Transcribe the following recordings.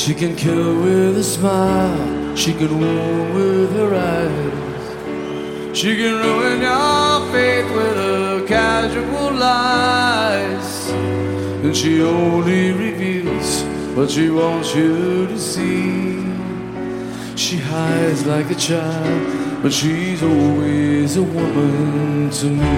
She can kill with a smile, she can wound with her eyes. She can ruin your faith with her casual lies. And she only reveals what she wants you to see. She hides like a child, but she's always a woman to me.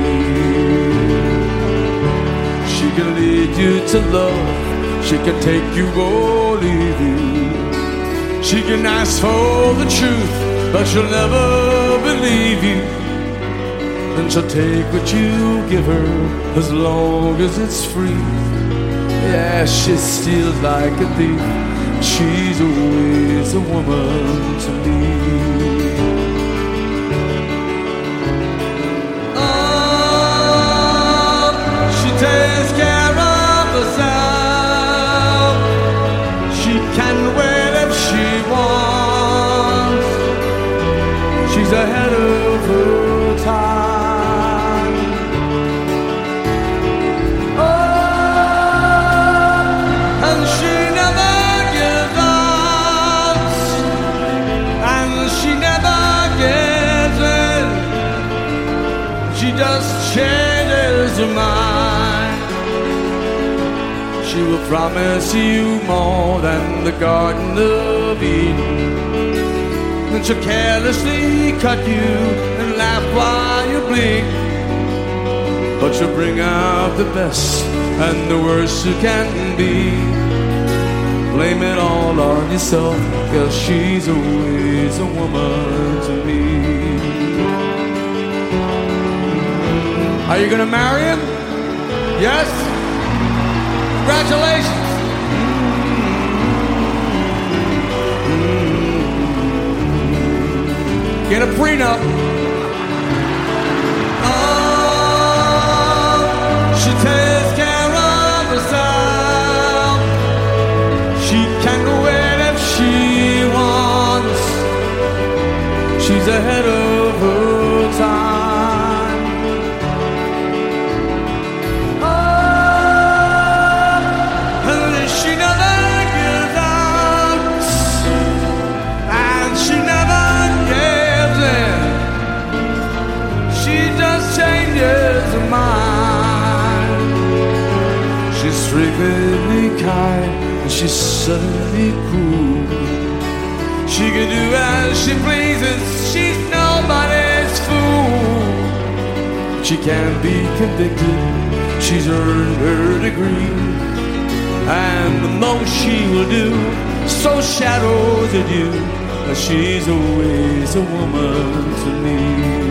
She can lead you to love, she can take you or leave you. She can ask for the truth, but she'll never believe you. And she'll take what you give her as long as it's free. Yeah, she steals like a thief. She's always a woman to me. Oh, she takes care of herself. She can wait if she wants. She's ahead of her time. Oh, and she never gives up, and she never gives in. She just changes her mind. She will promise you more than the Garden of Eden. And she'll carelessly cut you and laugh while you bleed. But she'll bring out the best and the worst you can be. Blame it all on yourself, 'cause she's always a woman to me. Are you gonna marry him? Yes? Congratulations. Get a prenup. Oh, she takes care of herself. She can wait if she wants. She's ahead of her time. Oh, and she never gives up, and she never gives in. She just changes her mind. She's frequently kind, and she's suddenly cool. She can do as she pleases, she's nobody's fool. She can't be convicted, she's earned her degree. And the most she will do, so shadows at you. She's always a woman to me.